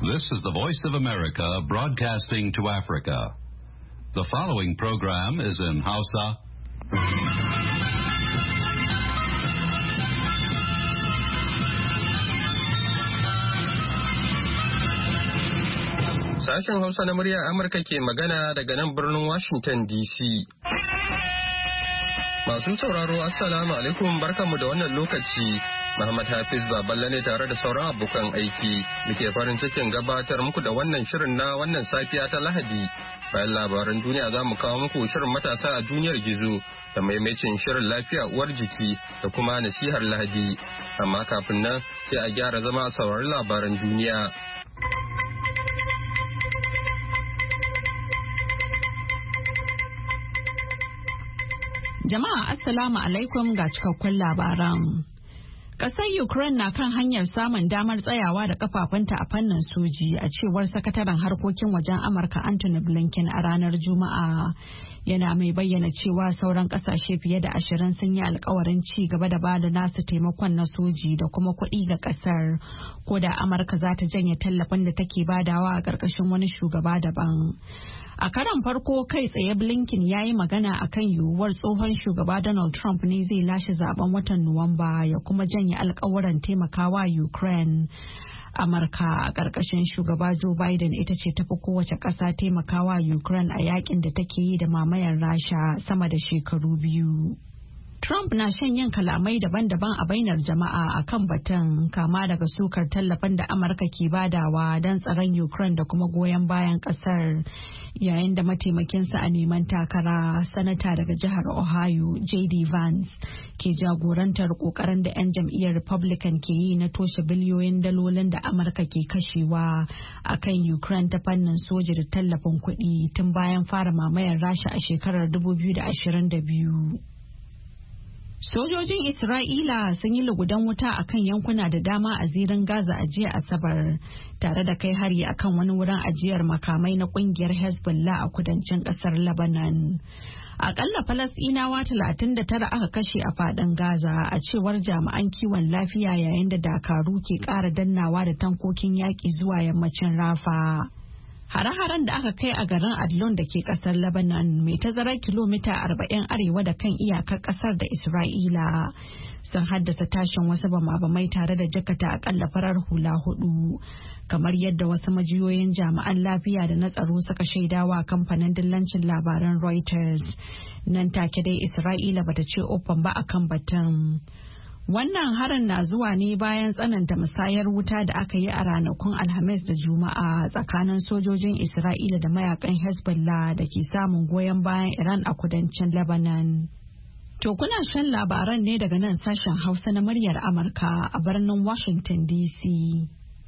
This is the Voice of America broadcasting to Africa. The following program is in Hausa. Sashen Hausa na muryar Amurka ke magana daga nan birnin Washington DC. Masu sauraro Assalamu alaikum barkanmu da wannan lokaci. Muhammad Hafiz Baballe ne tare da sauran abokan aiki. Muke farin cikin gabatar muku da wannan shirin na wannan safiya ta Lahadi. Bayan labaran duniya za mu kawo muku shirin matasa a duniyar gizo da maimacin shirin lafiya uwar jiki da kuma nasihar Lahadi. Amma kafin nan sai a gyara zama a saurari labaran duniya. Jama'a Assalamu alaikum ga cikakkun labaran. Ƙasar Ukraine na kan hanyar samun damar tsayawa da kafafunta a fannin soji a cewar sakataren harkokin wajen Amurka Anthony Blinken a ranar Juma'a. Yana mai bayyana cewa sauran ƙasashe fiye da 20 sun yi alkawarin ci gaba da bada nasu taimakon na soji da kuma kuɗi ga ƙasar. Ko da Amurka za ta janye tallafin da take badawa a ƙarƙashin wani shugaba daban. A karon farko kai tsaye Blinken ya yi magana a kan yiwuwar tsohon shugaba Donald Trump ne zai lashe zaben watan Nuwamba ya kuma janye alkawuran taimakawa Ukraine. Amurka a ƙarƙashin shugaba Joe Biden ita ce tafi kowace ƙasa taimakawa Ukraine a yakin da take yi da mamayar Rasha sama da shekaru biyu. Trump na shan yin kalamai daban-daban a bainar jama'a a kan batun kama daga sukar tallafin da Amurka ke badawa don tsaron Ukraine da kuma goyon bayan kasar yayin da mataimakinsa a neman takara sanata daga jihar Ohio J.D. Vance ke jagorantar kokarin da 'yan jam'iyyar Republican ke yi na toshe biliyoyin dalolin da Amurka ke kashewa a kan Ukraine ta fannin soja da tallafin kuɗi tun bayan fara mamayar Rasha a shekarar 2022. Sojojin Isra'ila sun yi lugudan wuta a kan yankuna da dama a zirin Gaza a jiya Asabar, tare da kai hari a kan wani wurin ajiyar makamai na kungiyar Hezbollah a kudancin kasar Lebanon. Akalla Falasɗinawa 39 aka kashe a faɗin Gaza a cewar jami'an kiwon lafiya yayin da dakaru ke ƙara dannawa da tankokin yaƙi zuwa yammacin Rafa. Hare-haren da aka kai a garin Adlon da ke kasar Lebanon mai tazarar kilomita 40 arewa da kan iyakar kasar da Isra'ila sun haddasa tashin wasu bama-bamai tare da jakata akalla farar hula 4 kamar yadda wasu majiyoyin jami'an lafiya da na tsaro suka shaidawa kamfanin dillancin labaran Reuters. Nan take dai Isra'ila bata ce ofan ba akan batun. Wannan harin na zuwa ne bayan tsananta musayar wuta da aka yi a ranakun Alhamis da Juma'a tsakanin sojojin Isra'ila da mayakan Hezbollah da ke samun goyon bayan Iran a kudancin Lebanon. To kuna shan labaran ne daga nan sashen Hausa na muryar Amurka a birnin Washington DC.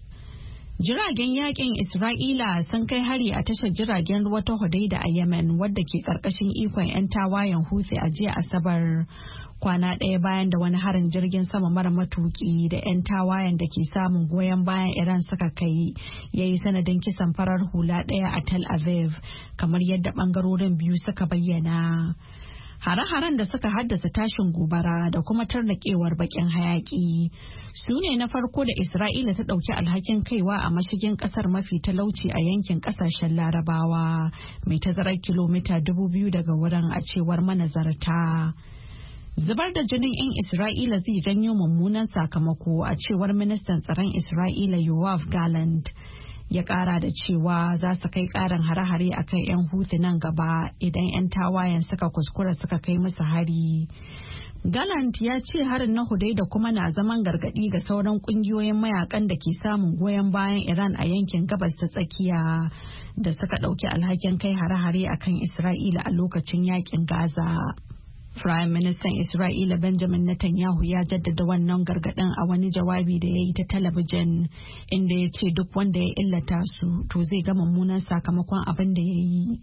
Jiragen yakin Isra'ila sun kai hari a tashar jiragen ruwa ta Hodeida a Yemen wadda ke karkashin ikon 'yan tawayen Houthi a jiya Asabar. Kwana ɗaya bayan da wani harin jirgin sama mara matuki da 'yan tawayen da ke samun goyon bayan Iran suka kai ya yi sanadin kisan farar hula ɗaya a Tel Aviv kamar yadda ɓangarorin biyu suka bayyana. Hare-haren da suka haddasa tashin gobara da kuma tarnaƙewar bakin hayaki su ne na farko da Isra'ila ta ɗauki alhakin kaiwa a mashigin ƙasar mafi talauci a yankin ƙasashen Larabawa mai tazarar kilomita 2000 daga wurin a cewar manazarta. Zubar da jinin 'yan Isra'ila zai janyo mummunan sakamako a cewar ministan tsaron Isra'ila Yoav Gallant. Ya kara da cewa za su kai karin hare-hare a kan 'yan Houthi nan gaba idan 'yan tawayen suka kuskura suka kai musu hari. Gallant ya ce harin na Hodeida kuma na zaman gargadi ga sauran kungiyoyin mayakan da ke samun goyon bayan Iran a yankin gabas ta tsakiya da suka ɗauki alhakin kai hare-hare a kan Isra'ila a lokacin yakin Gaza. Prime Minister Isra'ila Benjamin Netanyahu ya jaddada wannan gargaɗin a wani jawabi da ya yi ta talabijin inda ya ce duk wanda ya illata su to zai ga mummunan sakamakon abin da ya yi.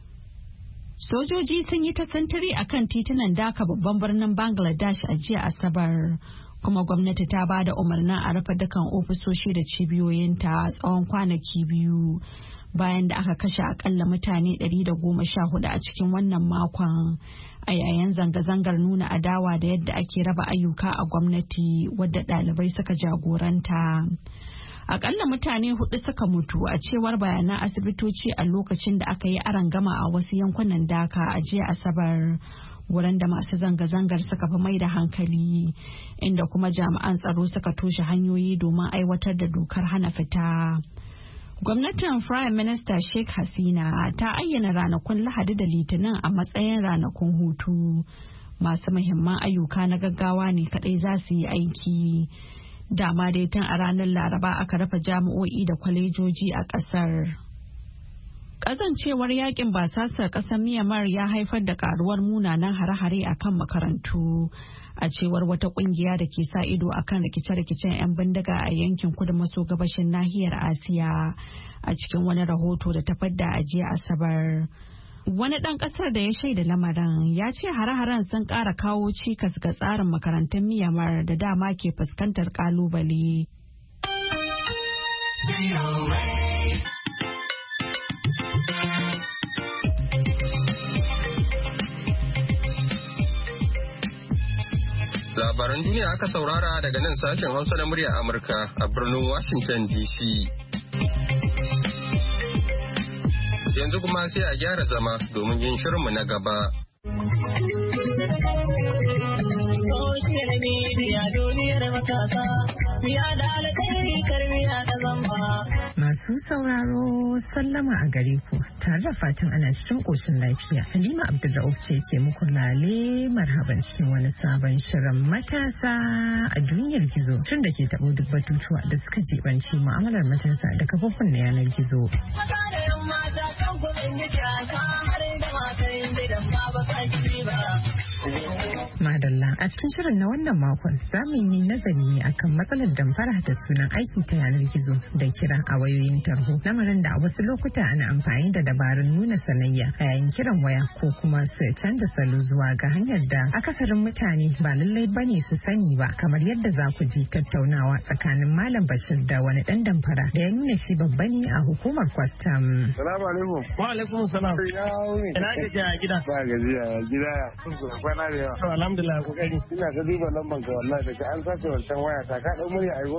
Sojoji sun yi ta sintiri a kan titunan Dhaka babban birnin Bangladesh a jiya Asabar. Kuma gwamnati ta ba da umarnin a rufe dukkan ofisoshi da cibiyoyinta tsawon kwanaki 2 bayan da aka kashe akalla mutane 114 a cikin wannan makon a yayin zanga-zangar nuna adawa da yadda ake raba ayyuka a gwamnati wadda ɗalibai suka jagoranta. Akalla mutane 4 suka mutu a cewar bayanan asibitoci a lokacin da aka yi arangama a wasu yankunan Dhaka a jiya Asabar. Wurin da masu zanga-zangar suka fi mai da hankali, inda kuma jami'an tsaro suka toshe hanyoyi domin aiwatar da dokar hana fita. Gwamnatin Prime Minister Sheikh Hasina ta ayyana ranakun Lahadi da Litinin a matsayin ranakun hutu. Masu muhimman ayyuka na gaggawa ne kadai za su yi aiki. Dama dai tun a ranar Laraba aka rufe jami'o'i da kwalejoji a ƙasar. Kazancewar yakin basasar ƙasar Myanmar ya haifar da karuwar munanan hare-hare a kan makarantu, a cewar wata kungiya da ke sa ido a kan rikice-rikicen 'yan bindiga a yankin kudu maso gabashin nahiyar Asiya, a cikin wani rahoto da ta fadda a jiya Asabar. Wani ɗan ƙasar da ya shaida lamarin ya ce hare-haren sun ƙara kawo cikas ga tsarin makarantun Myanmar da dama ke fuskantar ƙalubale. Labaran duniya aka saurara daga nan sashen Hausa na murya Amurka a birnin Washington DC. Yanzu kuma sai a gyara zama domin yin shirinmu na gaba. Masu sauraro sallama a gare ku tare da fatan ana cikin ƙoshin lafiya. Halima Abdulrauf ce ke muku lale marhaban cikin wani sabon shirin matasa a duniyar gizo. Tun da ke taɓo duk batutuwa da suka jibanci mu'amalar matasa da kafofin na yanar gizo. Madalla a cikin shirin na wannan makon za mu yi nazari ne akan matsalar damfara da sunan aiki ta yanar gizo da kira a wayoyin tarho, lamarin da a wasu lokuta ana amfani da dabarun nuna sanayya a yayin kiran waya ko kuma su canza salo zuwa ga hanyar da akasarin mutane ba lallai bane su sani ba, kamar yadda za ku ji tattaunawa tsakanin Malam Bashir da wani dan damfara da ya nuna shi babba ne a hukumar kwastam. Salamu alaikum. Wa alaikum salam. Ina gajiya a gida. Ba gajiya a gida ya. Kwana da yawa. Alhamdulillah kokari. Ina ga duba lamban ka wallahi daga an sace wancan waya ta ka dau murya aiwo.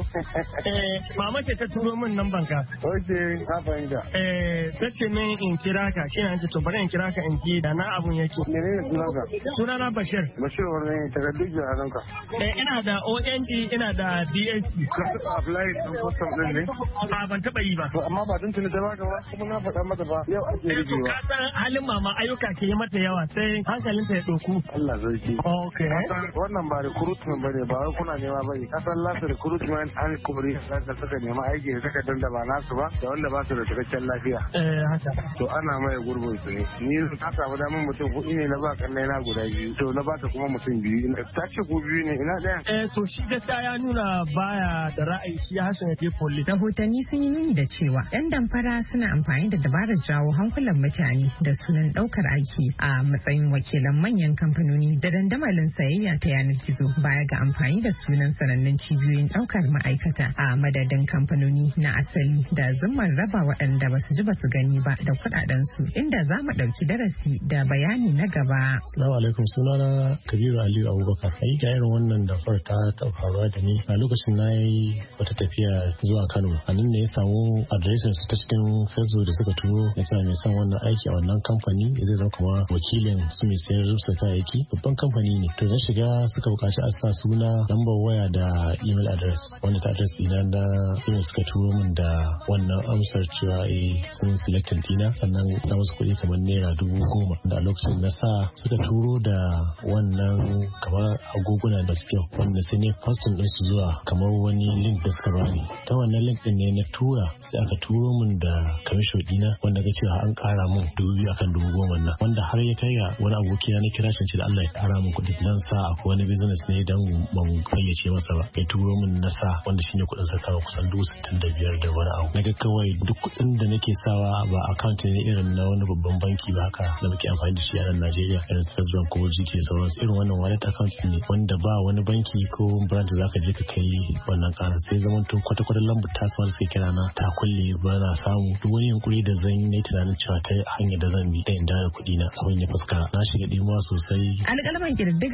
Mama ce ta turo min lamban ka. Oke, ka fahimta. Tace min in kira ka, shi ne to bari in kira ka in ji da na abun yake. Menene sunanka? Sunana Bashir. Bashir wannan takardun jihadanka. Ina da ONG, ina da DSC. Ka taɓa apply ɗin custom ɗin ne? A ban taɓa yi ba. To amma ba tun tuni ta baka ba, kuma na faɗa mata ba yau ake rigewa. Ka san halin mama ayyuka ke yi mata yawa sai hankalinta ya ɗauku. Allah sarki. Okay. Wannan ba recruitment bane, ba wai kuna nema bane. Kasan last recruitment an kori da suka nema aiki da takardun da ba nasu ba da wanda ba su da cikakken lafiya. Haka. To ana maye gurbin su ne. Ni na samu damar mutum huɗu ne na ba kannai na guda biyu. To na ba ta kuma mutum biyu. Ta ce ku biyu ne ina ɗaya. To shi gaskiya ya nuna baya da ra'ayi, shi ya hasana je police. Rahotanni sun yi nuni da cewa 'yan damfara suna amfani da dabarar jawo hankulan mutane da sunan ɗaukar aiki a matsayin wakilan manyan kamfanoni da dandamalin sayayya ta yanar gizo, baya ga amfani da sunan sanannun cibiyoyin ɗaukar ma'aikata a madadin kamfanoni na asali da zumar raba waɗanda ba su ji ba su gani ba da kuɗaɗensu, inda za mu ɗauki darasi da bayani na gaba. Assalamu alaikum, sunana Kabiru Aliyu Abubakar. Ayyuka irin wannan da ta taɓa faruwa da ni a lokacin na yi wata tafiya zuwa Kano. A nan ne ya samu adireshin su ta cikin Facebook da suka turo ya cewa mai son wannan aiki a wannan kamfani zai zama kuma wakilin su mai sayar da kayayyaki. Babban kamfani ne. To na shiga suka buƙaci a sa suna, lambar waya da email address. Wanda ta address ina da irin suka turo min da wannan amsar cewa sun selectin dina, sannan sa musu kuɗi kamar naira 10,000. Da a lokacin na sa suka turo da wannan kamar agoguna da suke wanda sai ne postin din su zuwa kamar wani link da suka bani. Ta wannan link din ne na tura, sai aka turo min da kamisho dina wanda ga cewa an ƙara min 2,000 akan 10,000 nan, wanda har ya kai ga wani abokina na kira shi da Allah ya ƙara min kuɗi zan sa akwai wani business ne dan ban fayyace masa ba, ya turo min na sa wanda shine kuɗin sakawa kusan 65,000 da wani abu. Naga kawai duk kuɗin da nake sawa ba account ne irin na wani babban banki ba haka da muke amfani da shi a nan Najeriya irin First Bank ko GT sauransu, irin wannan wallet account ne wanda ba wani banki ko branch zaka je ka kai wannan ƙara, sai zaman to kwata-kwata lambar ta samar sai kira na ta kulle ba na samu. Duk wani yunkuri da zan yi tunanin cewa ta hanyar da zan bi da in da kuɗi na abin ya fuskara, na shiga ɗimuwa sosai. Alƙalman ƙididdiga a yanar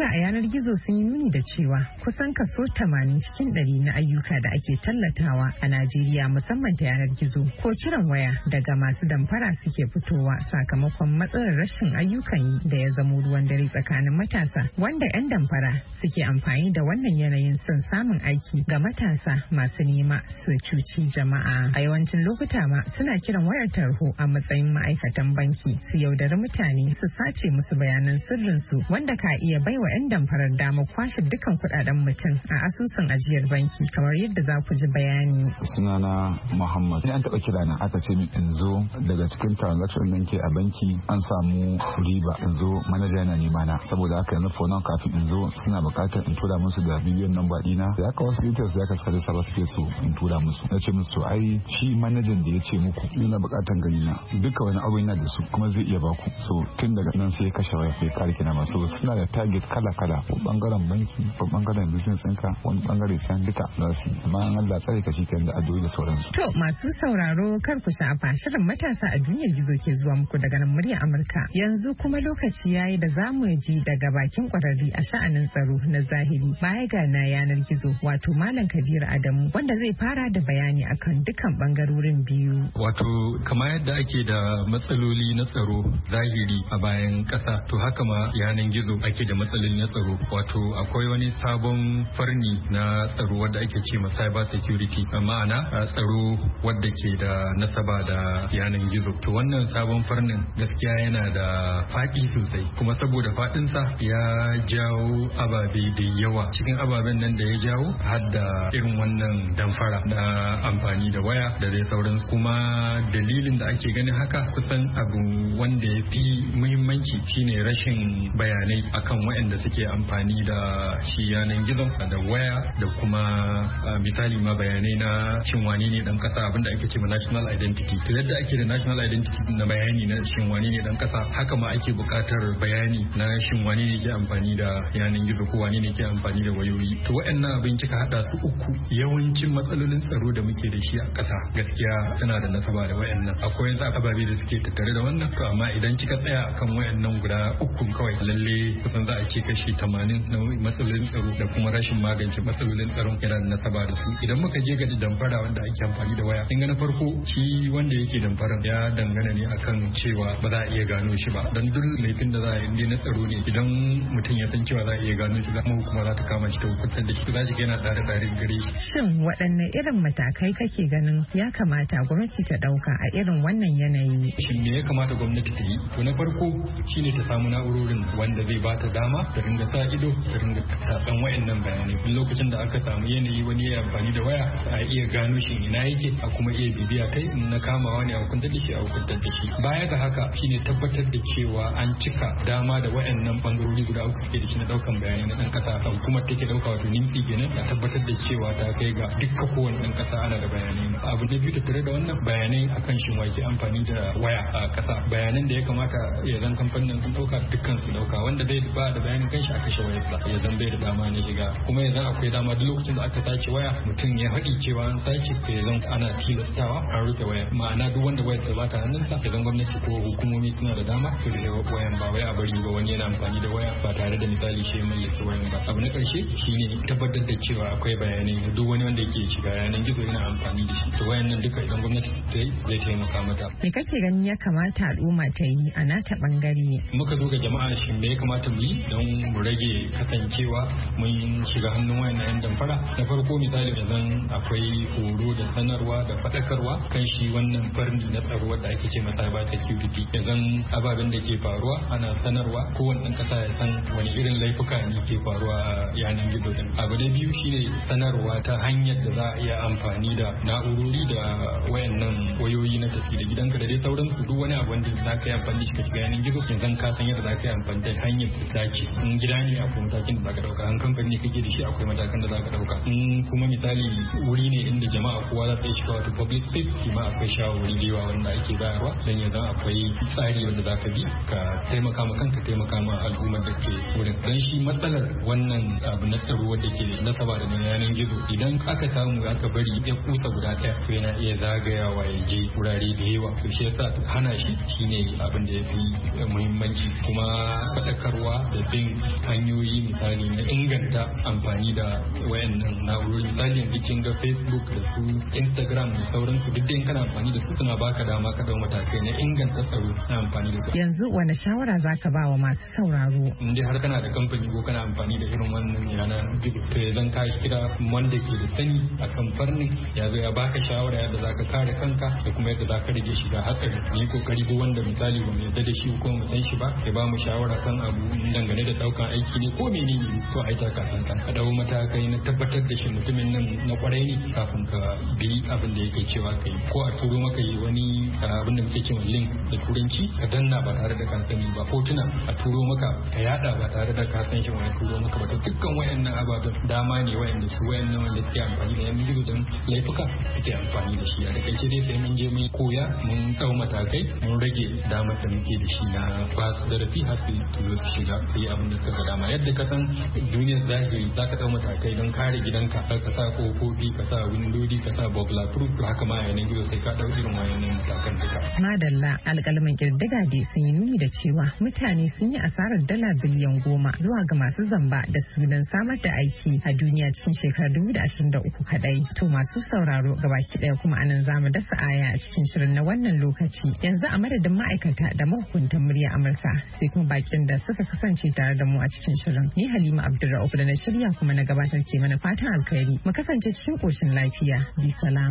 gizo sun yi nuni da cewa kusan kaso 80 cikin 100 na ayyuka da ake tallatawa a Najeriya musamman ta yanar gizo ko kiran waya daga masu damfara suke fitowa sakamakon matsalar rashin ayyukan yi da ya zamo ruwan dare tsakanin matasa, wanda 'yan damfara suke amfani da wannan yanayin son samun aiki ga matasa masu nema su cuci jama'a. A yawancin lokuta ma suna kiran wayar tarho a matsayin ma'aikatan banki su yaudari mutane su sace musu bayanan sirrinsu, wanda ka iya baiwa 'yan damfarar dama kwashe dukkan kudaden mutum a asusun ajiyar banki, kamar yadda za ku ji bayani. Sunana Muhammad. Ni an taɓa kira na aka ce min in zo daga cikin transaction ɗin ke a banki an samu riba, in zo manaja yana nema na, saboda haka yanzu for now kafin in zo suna buƙatar in tura musu da bidiyon namba ɗina da aka wasu details da aka saka saba suke so in tura musu. Na ce musu ai shi manajan da ya ce muku yana buƙatar gani na duka wani abu yana da su kuma zai iya baku, so tun daga nan sai ya kashe waya bai kare kina masu suna da target kala ko bangaren banki ko bangaren business ɗinka wani bangare can duka za su yi, amma an Allah tsare ka shi kenan da addu'o'i da sauransu. To masu sauraro kar ku sha'afa, shirin matasa a duniyar gizo ke zuwa muku daga nan muryar Amurka. Yanzu kuma lokaci yayi da zamu ji daga bakin kwararri a sha'anin tsaro na zahiri baya ga na yanar gizo, wato Malam Kabir Adamu, wanda zai fara da bayani akan dukan bangarorin biyu. Wato kamar yadda ake da matsaloli na tsaro zahiri a bayan kasa, to haka ma yanar gizo ake da matsaloli na tsaro. Wato akwai wani sabon farni na tsaro wanda ake ce ma cyber security, ma'ana tsaro wadda ke da nasaba da yanar gizo. To wannan sabon farnin gaskiya yana da faɗi sosai, kuma saboda faɗinsa ya jawo ababe da yawa. Cikin ababen nan da ya jawo har da irin wannan damfara da amfani da waya da dai sauransu. Kuma dalilin da ake ganin haka kusan abu wanda ya fi muhimmanci shine rashin bayanai akan waɗanda suke amfani da shi yanar gizon da waya da kuma misali ma bayanai na shin wani ne dan kasa, abinda ake ce ma national identity. To yadda ake da national identity na bayani na shin wani ne dan kasa, haka ma ake buƙatar bayani na shin wani ne ke amfani da yanar gizo ko wani ne ke amfani da wayoyi. To waɗannan abin kika hada su uku, yawancin matsalolin tsaro da muke da shi a ƙasa gaskiya suna da nasaba da waɗannan. Akwai ababe da suke tattare da wannan, to amma idan kika tsaya akan waɗannan guda uku kawai, lalle kusan za a ce kashi 80 na matsalolin tsaro da kuma rashin magance matsalolin tsaron yana da nasaba da su. Idan muka je ga damfara wanda ake amfani da waya, kin ga na farko shi wanda yake damfaran ya dangana ne akan cewa ba za a iya gano shi ba, dan duk laifin da za a yi na tsaro ne idan mutum ya san cewa za a iya gano shi, kuma hukuma za ta kama shi ta hukuntar da shi, za ki ga yana tare gare shi. Shin waɗanne irin matakai kake ganin ya kamata gwamnati ta ɗauka a irin wannan yanayi? Shin me ya kamata gwamnati ta yi? To na farko shine ta samu na'urorin wanda zai ba ta dama ta ringa sa ido, ta ringa tatsan wayannan bayanai. Duk lokacin da aka samu yanayi wani ya amfani da waya, a iya gano shi ina yake, a kuma iya bibiya kai na kamawa ne a hukuntar da shi a hukuntar da shi. Baya ga haka shine tabbatar da cewa an cika dama da wayannan bangarori guda uku suke da shi na daukan bayanai na dan kasa. Hukumar take dauka wato NIMSI kenan, ta tabbatar da cewa ta kai ga dukkan kowane dan kasa ana da bayanai. Abu na biyu tattare da wannan bayanai akan shin wake amfani da waya a kasa. Bayanan da ya kamata ya zan kamfanin sun dauka dukkan su dauka, wanda bai ba da bayanin kanshi a kashe wayarsa ya zan bai da dama ne shiga. Kuma ya zan akwai dama duk lokacin da aka sace waya mutum ya faɗi cewa an sace, to ya zan ana tilastawa an rufe waya. Ma'ana duk wanda wayar ta bata hannunsa, ya zan gwamnati ko hukumomi suna da dama su da wayan, ba wai a bari ba wani yana amfani da waya ba tare da misali shi mallaki wayan ba. Abu na karshe shine tabbatar da cewa akwai bayanai da duk wani wanda yake shiga yanar gizo yana amfani da shi. To wayan nan duka idan gwamnati ta yi zai taimaka mata. Me kake ganin ya kamata al'umma ta yi a nata bangare? Muka zo ga jama'a, shin me ya kamata mu yi don mu rage kasancewa mun shiga hannun wayan yan damfara? Na farko misali idan akwai horo da sanarwa da faɗakarwa kan shi wannan farni na tsaro wanda ake ce masa cyber security. Idan ababen da ke faruwa ana sanarwa, kowane ɗan ƙasa ya san wani irin laifuka ne ke faruwa a yanar gizo din. Abu na biyu shine sanarwa ta hanyar da za a iya amfani da na'urori da wayannan wayoyi na tafi da gidanka da dai sauransu. Duk wani abu wanda za ka yi amfani da shi ka shiga yanar gizo, yanzu ka san yadda za ka yi amfani da hanyar da dace. In gida ne akwai matakin da za ka ɗauka, in kamfani ne kake da shi akwai matakan da za ka ɗauka. In kuma misali wuri ne inda jama'a kowa za ta yi shiga wato public space, shi ma akwai shawarwari da yawa wanda ake bayarwa, dan yanzu akwai tsari wanda za ka bi ka taimaka ma kanka, taimaka ma al'ummar da ke wurin. Dan shi matsalar wannan abu na tsaro wanda ke nasaba da yanar gizo, idan aka samu aka bari ya kusa guda ɗaya, to yana iya zagayawa ya je wurare da yawa. To shi yasa hana shi shine abin da ya fi muhimmanci, kuma faɗakarwa da bin hanyoyi misali na inganta amfani da wayannan na'urori. Misali yanzu kin ga Facebook da su Instagram da sauransu duk da kana amfani da su suna baka dama ka dau matakai na inganta tsaro na amfani da su. Yanzu wani shawara zaka ba wa masu sauraro? In dai har kana da kamfani ko kana amfani da irin wannan yanar gizo to yanzu ka kira wanda ke da sani akan fannin ya zo ya baka shawara yadda zaka kare kanka da kuma yadda zaka rage shiga hatsari. Ni kokari ko wanda misali ba mu yarda da shi ko mu san shi ba ya ba mu shawara kan abu dangane da daukan aiki ne ko menene to ai ta kafin ka dau matakai na tabbatar da shi mutumin nan na kwarai ne kafin ka bi abin da yake cewa kai ko a turo maka yi wani abin da muke cewa link da turanci ka danna ba tare da ka sani ba hotuna a turo maka ka yada ba tare da ka san shi wani turo maka ba to dukkan wayannan ababen dama ne wayanda su wayannan wanda suke amfani da yan gizo don laifuka suke amfani da shi a takaice dai sai mun je mun koya mun dau matakai mun rage damar da muke da shi na ba su zarafi har su zo su shiga su yi abin da suka dama yadda ka san duniyar zahiri za ka dau matakai don kare gidanka ka sa kofofi ka sa windodi ka sa burglar proof haka ma yanar gizo sai ka dau irin wayannan matakan duka. Madalla alƙalman kirdiga dai sun yi nuni da cewa mutane sun yi asarar dala biliyan 10 zuwa ga masu zamba da sunan samar da aiki a duniya cikin shekarar 2023 kadai. To masu sauraro gabaki daya kuma anan zamu dasa aya a cikin shirin na wannan lokaci. Yanzu a madadin ma'aikata da mahukuntan murya Amurka sai kuma bakin da suka kasance tare da mu a cikin shirin. Ni Halima Abdulrauf da na shirya kuma na gabatar ke mana fatan alkhairi. Mu kasance cikin koshin lafiya. Bi salam.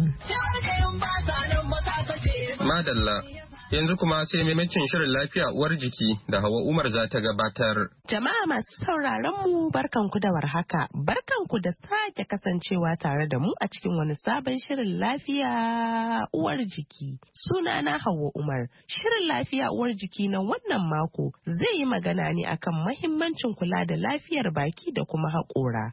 Madalla. Yanzu kuma sai maimacin shirin lafiya uwar jiki da Hawa Umar za ta gabatar. Jama'a masu sauraron mu barkanku da warhaka. Barkanku da sake kasancewa tare da mu a cikin wani sabon shirin lafiya uwar jiki. Sunana Hawa Umar. Shirin lafiya uwar jiki na wannan mako zai yi magana ne akan mahimmancin kula da lafiyar baki da kuma haƙora.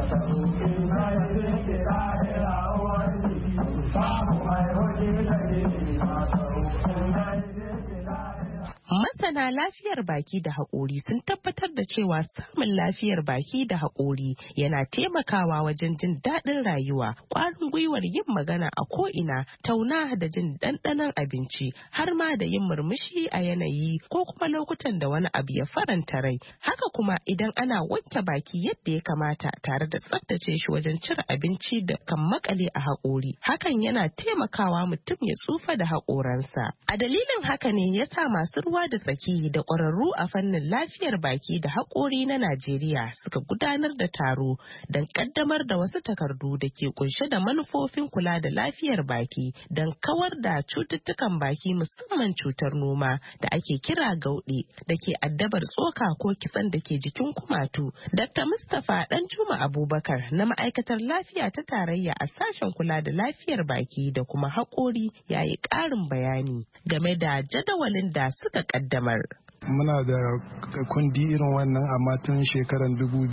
Masana lafiyar baki da haƙori sun tabbatar da cewa samun lafiyar baki da haƙori yana taimakawa wajen jin daɗin rayuwa, ƙwarin gwiwar yin magana a ko'ina, tauna da jin ɗanɗanon abinci, har ma da yin murmushi a yanayi ko kuma lokutan da wani abu ya faranta rai. Haka kuma idan ana wanke baki yadda ya kamata tare da tsaftace shi wajen cire abinci da kan makale a haƙori, hakan yana taimakawa mutum ya tsufa da haƙoransa. A dalilin haka ne yasa masu ruwa da tsaki da ƙwararru a fannin lafiyar baki da haƙori na Najeriya suka gudanar da taro don ƙaddamar da wasu takardu da ke kunshe da manufofin kula da lafiyar baki don kawar da cututtukan baki musamman cutar noma da ake kira gauɗe da ke addabar tsoka ko kitsan da ke jikin kumatu. Dr. Mustapha Danjuma Abubakar na ma'aikatar lafiya ta tarayya a sashen kula da lafiyar baki da kuma haƙori ya yi ƙarin bayani game da jadawalin da suka kaddamar. Muna da kundi irin wannan amma tun shekarar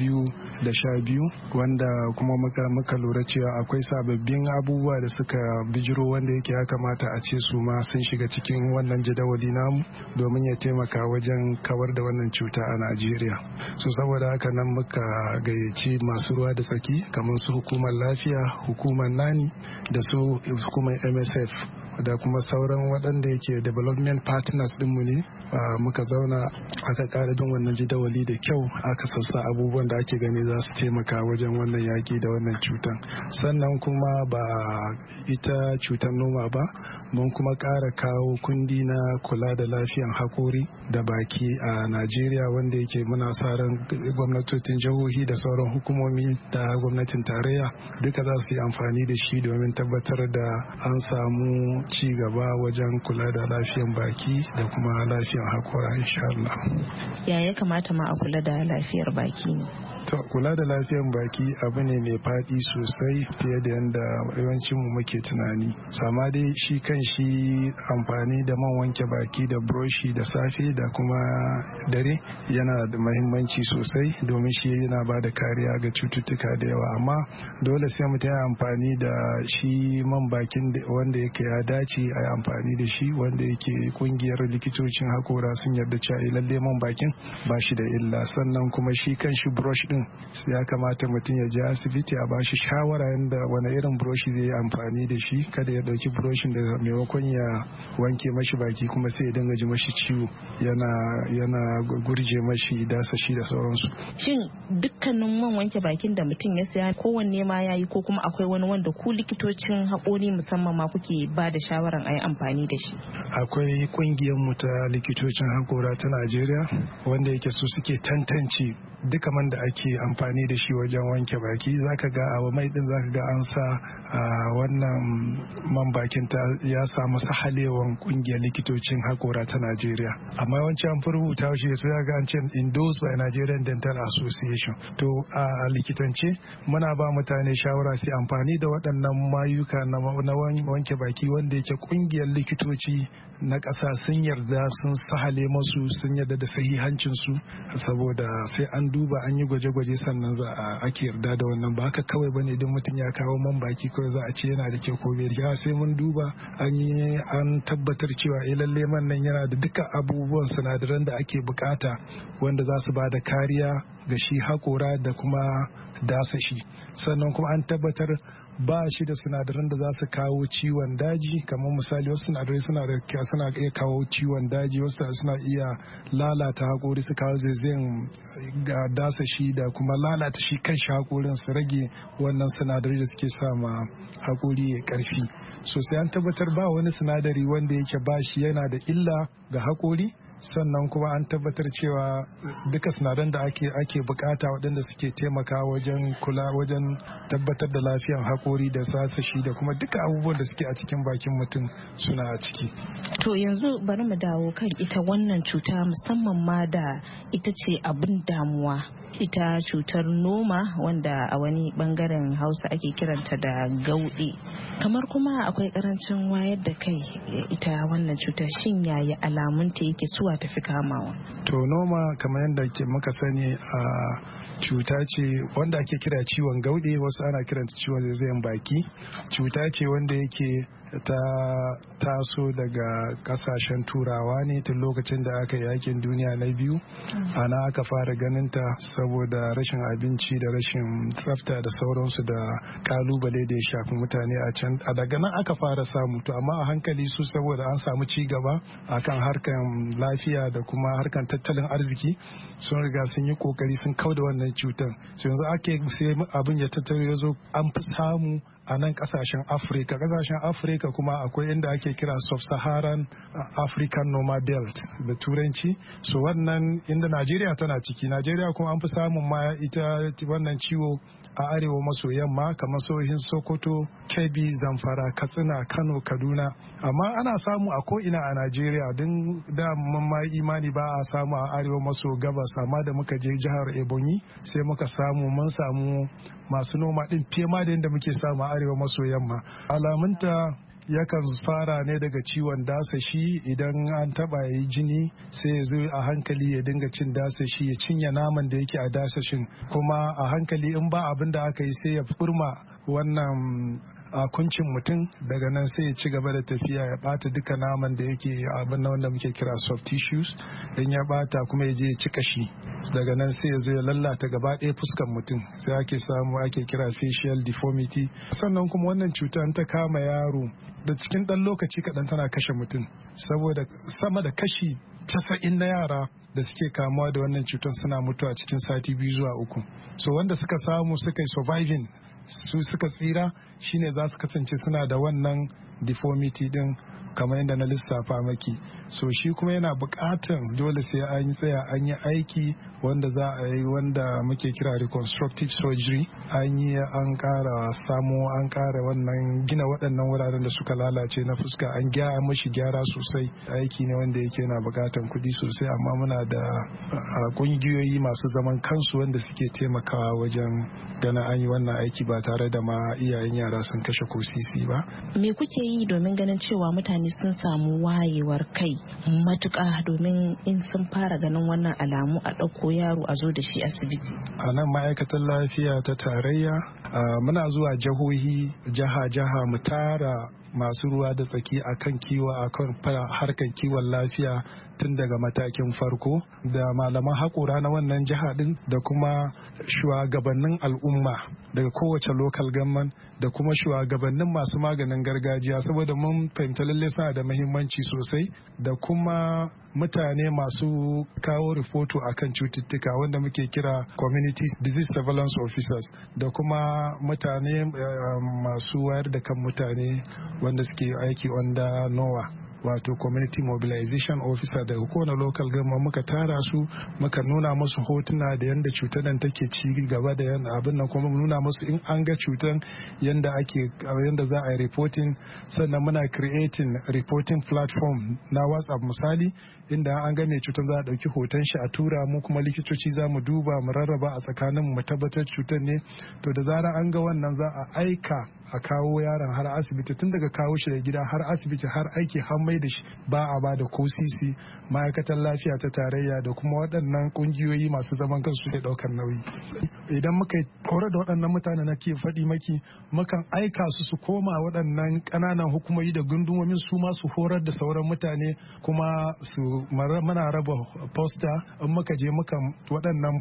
2012 wanda kuma muka lura cewa akwai sababbin abubuwa da suka bijiro wanda yake ya kamata a ce su ma sun shiga cikin wannan jadawali namu domin ya taimaka wajen kawar da wannan cuta a Najeriya. So saboda haka nan muka gayyaci masu ruwa da tsaki kamar su hukumar lafiya, hukumar NANI da su hukumar MSF da kuma sauran waɗanda yake development partners ɗinmu ne muka zauna aka ƙara bin wannan jadawali da kyau aka sassa abubuwan da ake gani za su taimaka wajen wannan yaƙi da wannan cutan. Sannan kuma ba ita cutar noma ba mun kuma ƙara kawo kundi na kula da lafiyan haƙori da baki a Najeriya wanda yake muna sa ran gwamnatocin jihohi da sauran hukumomi da gwamnatin tarayya duka za su yi amfani da shi domin tabbatar da an samu ci gaba wajen kula da lafiyan baki da kuma lafiyan haƙora insha Allah. Ya kamata ma a kula da lafiyar baki ne? To, kula da lafiyan baki abu ne mai faɗi sosai fiye da yadda yawancin mu muke tunani. Sama dai shi kan shi amfani da man wanke baki da broshi da safe da kuma dare yana da mahimmanci sosai domin shi yana ba da kariya ga cututtuka da yawa. Amma dole sai mutum ya amfani da shi man bakin wanda yake ya dace a yi amfani da shi wanda yake kungiyar likitocin hakora sun yarda cewa lalle man bakin ba shi da illa. Sannan kuma shi kan shi brush din ya kamata mutum ya je asibiti a bashi shawara yadda wani irin buroshi zai yi amfani da shi, kada ya dauki buroshin da maimakon ya wanke mashi baki kuma sai ya dinga ji mashi ciwo yana gurje mashi dasa shi da sauransu. Shin dukkanin man wanke bakin da mutum ya saya kowanne ma ya yi, ko kuma akwai wani wanda ku likitocin haƙori musamman ma kuke ba da shawaran a yi amfani da shi? Akwai kungiyar mu ta likitocin haƙora ta Najeriya wanda yake su suke tantance duka man da ake amfani da shi wajen wanke baki. Zaka ga a mai din zaka ga an sa wannan man bakin ta ya samu sahalewan kungiyar likitocin haƙora ta Najeriya, amma yawanci an fi rubuta shi sai ga an ce endorsed by Nigerian Dental Association. To a likitance muna ba mutane shawara su amfani da waɗannan mayuka na wanke baki wanda yake kungiyar likitoci na ƙasa sun yarda, sun sahale masu, sun yarda da sahihancin su, saboda sai an duba an yi gwaje-gwaje sannan za a ake yarda da wannan. Ba haka kawai bane idan mutum ya kawo man baki kawai za a ce yana da kyau ko bai da, sai mun duba an tabbatar cewa lalle man nan yana da duka abubuwan sinadaran da ake bukata wanda za su ba da kariya ga shi haƙora da kuma dasa shi, sannan kuma an tabbatar ba shi da sinadaran da za su kawo ciwon daji. Kamar misali wasu sinadarai suna iya kawo ciwon daji, wasu suna iya lalata haƙori, su kawo zaizayen dasa shi da kuma lalata shi kan shi haƙorin, su rage wannan sinadarai da suke sa ma haƙori ya ƙarfi. So sai an tabbatar ba wani sinadari wanda yake ba shi yana da illa ga haƙori, sannan kuma an tabbatar cewa duka sinadaran da ake bukata waɗanda suke taimaka wajen kula wajen tabbatar da lafiyar haƙori da sasashi da kuma duka abubuwan da suke a cikin bakin mutum suna a ciki. To yanzu bari mu dawo kan ita wannan cuta musamman ma da ita ce abin damuwa, ita cutar noma wanda a wani bangaren Hausa ake kiranta da gauɗe. Kamar kuma akwai karancin wayar da kai ita wannan cuta, shin yaya alamunta yake suwa tafi kamawa? To noma kamar yadda muka sani a cuta ce wanda ake kira ciwon gauɗe, wasu ana kiranta ciwon zaizayen baki. Cuta ce wanda yake ta taso daga kasashen turawa ne tun lokacin da aka yi yakin duniya na biyu. Ana aka fara ganinta saboda rashin abinci da rashin tsafta da sauransu da kalubale da ya shafi mutane a can. A daga nan aka fara samu, to amma a hankali su saboda an samu ci gaba akan harkan lafiya da kuma harkan tattalin arziki sun riga sun yi kokari sun kauda wannan cutar. Yanzu ake sai abin ya tattaro ya zo an fi samu a nan kasashen Afirka kuma akwai inda ake kira sub-Saharan African Noma Belt da turanci. So wannan inda Najeriya tana ciki, Najeriya kuma an fi samun ma ita wannan ciwo a arewa maso yamma kamar sohin Sokoto, Kebbi, Zamfara, Katsina, Kano, Kaduna. Amma ana samu a ko'ina a Najeriya, don da ma imani ba a samu a arewa maso gabas, amma da muka je jihar Ebonyi sai muka mun samu masu noma din fiye ma da yadda muke samu a arewa maso yamma. Alamunta yakan fara ne daga ciwon dasashi, idan an taba yi jini sai ya zo a hankali ya dinga cin dasashi, ya cinye naman da yake a dasashin, kuma a hankali in ba abin da aka yi sai ya furma wannan a kuncin mutum, daga nan sai ya ci gaba da tafiya ya bata duka naman da yake abin na wanda muke kira soft tissues. In ya bata kuma ya je ya ci kashi, daga nan sai ya zo ya lallata gaba ɗaya fuskan mutum, sai ake kira facial deformity. Sannan kuma wannan cutar ta kama yaro da cikin ɗan lokaci kaɗan tana kashe mutum, saboda sama da kashi 90 na yara da suke kamuwa da wannan cutar suna mutuwa cikin sati 2 zuwa 3. So wanda suka samu suka yi surviving, su suka tsira, shine za su kasance suna da wannan deformity din kamar yadda na lissafa maki. So shi kuma yana buƙatar dole sai an yi tsaya an yi aiki wanda za a yi wanda muke kira reconstructive surgery, an yi an ƙara wannan gina waɗannan wuraren da suka lalace na fuska, an gyara mashi gyara sosai. Aiki ne wanda yake yana buƙatar kuɗi sosai, amma muna da ƙungiyoyi masu zaman kansu wanda suke taimakawa wajen ganin an yi wannan aiki ba tare da ma iyayen yara sun kashe ko sisi ba. Me kuke yi domin ganin cewa mutane sun samu wayewar kai matuƙa, domin in sun fara ganin wannan alamu a ɗauko yaro a zo da shi asibiti? A nan ma'aikatar lafiya ta tarayya muna zuwa jiha mu tara masu ruwa da tsaki akan harkar kiwon lafiya tun daga matakin farko da malaman haƙora na wannan jiha din da kuma shugabannin al'umma daga kowace local government da kuma shugabannin masu maganin gargajiya saboda mun fahimta lalle suna da muhimmanci sosai da kuma mutane masu kawo rahoto akan cututtuka wanda muke kira community disease surveillance officers da kuma mutane masu wayar da kan mutane wanda suke aiki under NOAA wato community mobilization officer daga kowane local government muka tara su muka nuna musu hotuna da yanda cutar nan take ci gaba da yanda abin nan kuma nuna musu in an ga cutar yanda za a yi reporting sannan muna creating reporting platform na WhatsApp misali inda an ga mai cutar za a dauki hoton shi a tura mu kuma likitoci za mu duba mu rarraba a tsakanin mu tabbatar cutar ne to da zarar an ga wannan za a aika a kawo yaron har asibiti tun daga kawo shi da gida har asibiti har aiki har mai da shi ba a ba da ko sisi ma'aikatan lafiya ta tarayya da kuma waɗannan ƙungiyoyi masu zaman kansu da ɗaukar nauyi idan muka horar da waɗannan mutane na ke faɗi maki mukan aika su koma waɗannan ƙananan hukumomi da gundumomin su ma su horar da sauran mutane kuma su muna raba posta in muka je mukan waɗannan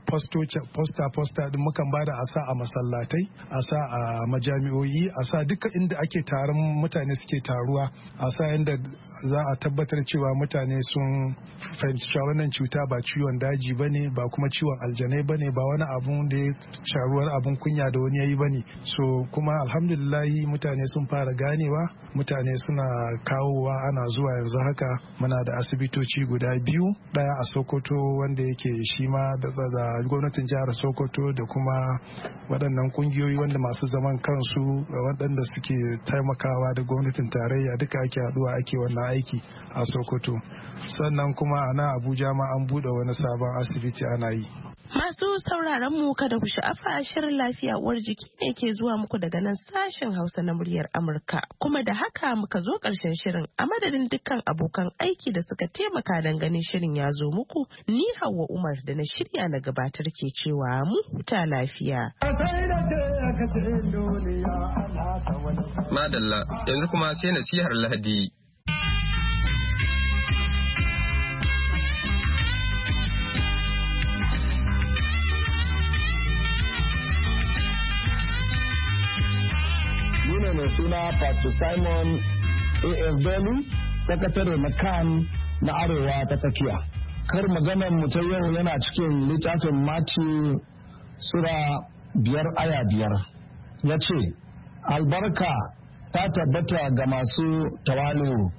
posta din mukan ba da asa a masallatai asa a majami'o'i a sa duka inda ake taron mutane suke taruwa a sa yadda za a tabbatar cewa mutane sun fahimci cewa wannan cuta ba ciwon daji ba ne ba kuma ciwon aljanai ba ne ba wani abun da ya sharuwar abun kunya da wani ya yi ba ne so kuma alhamdulillahi mutane sun fara ganewa mutane suna kawowa ana zuwa yanzu haka muna da asibitoci guda 2 daya a Sokoto wanda yake shi ma da gwamnatin jihar Sokoto da kuma waɗannan kungiyoyi wanda masu zaman kansu waɗanda suke taimakawa da gwamnatin tarayya duka ake haɗuwa ake wannan aiki a Sokoto sannan kuma a nan Abuja ma an buɗe wani sabon asibiti ana yi. Masu sauraron mu kada ku sha'afa shirin lafiya uwar jiki ne ke zuwa muku daga nan sashen Hausa na muryar Amurka kuma da haka muka zo ƙarshen shirin a madadin dukkan abokan aiki da suka taimaka don ganin shirin ya zo muku ni Hauwa Umar da na shirya na gabatar ke cewa mu huta lafiya. Madalla yanzu kuma sai nasihar Lahadi. Ni ne mai suna Pastor Simon A.S. Dolu, sakatare na kan na Arewa ta tsakiya. Kar maganar mu ta yau yana cikin littafin Matthew Sura 5:5. Ya ce, albarka ta tabbata ga masu tawali'u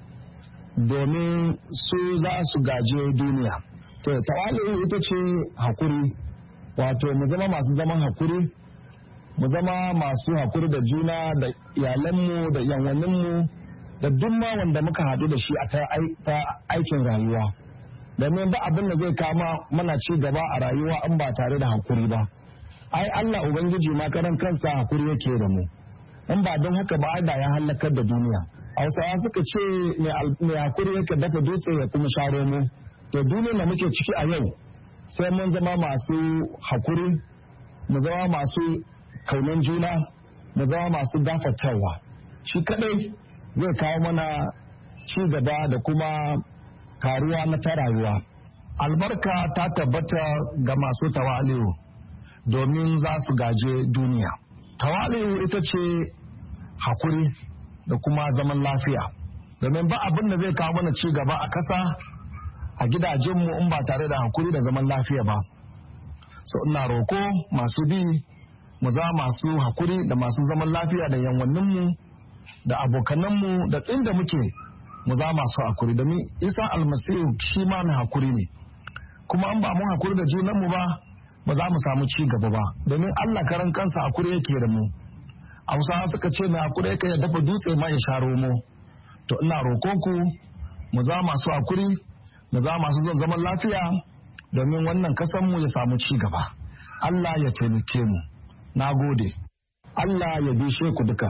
domin su za su gaje duniya. To, tawali'u ita ce hakuri, wato mu zama masu zaman hakuri. Mu zama masu hakuri da juna da iyalanmu da yanwaninmu da duk ma wanda muka haɗu da shi a ta aikin rayuwa. Domin ba abin da zai kama mana ci gaba a rayuwa in ba tare da hakuri ba. Ai Allah Ubangiji ma karan kansa hakuri yake da mu. In ba don haka ba da ya halakar da duniya. Hausawa suka ce mai hakuri yake dafa dutse ya kuma sharo mu. To duniyar da muke ciki a yau sai mun zama masu hakuri, mu zama masu kaunan juna, mu zama masu gafartarwa. Shi kadai zai kawo mana ci gaba da kuma karuwa na ta rayuwa. Albarka ta tabbata ga masu tawali'u domin za su gaje duniya. Tawali'u ita ce hakuri da kuma zaman lafiya. Domin ba abin da zai kawo mana ci gaba a kasa a gidajenmu in ba tare da hakuri da zaman lafiya ba. So ina roko masu bi mu za masu hakuri da masu zaman lafiya da yanwanninmu da abokananmu da inda muke mu za masu hakuri domin Isa almasihu shi ma mai hakuri ne kuma an ba mu hakuri da junanmu ba za mu samu ci gaba ba domin Allah karan kansa hakuri yake da mu. Hausawa suka ce mai hakuri yake ya dafa dutse ma ya sharo mu. To ina roƙon ku mu za masu hakuri mu za masu zaman lafiya domin wannan kasanmu ya samu ci gaba. Allah ya taimake mu. Na gode. Allah ya bishe ku duka.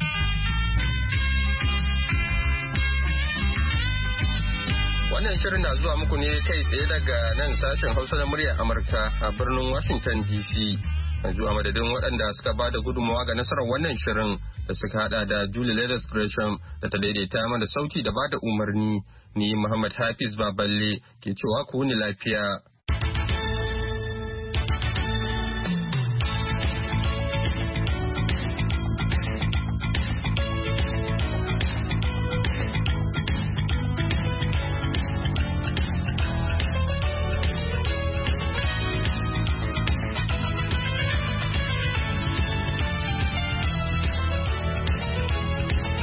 Wannan shirin na zuwa muku ne kai tsaye daga nan sashen Hausa na muryar Amurka a birnin Washington DC. Yanzu a madadin waɗanda suka ba da gudunmawa ga nasarar wannan shirin da suka hada da Julie Leathers Gresham da ta daidaita mana sauti da bada umarni. Ni Muhammad Hafiz Baballe ke cewa ku ni lafiya.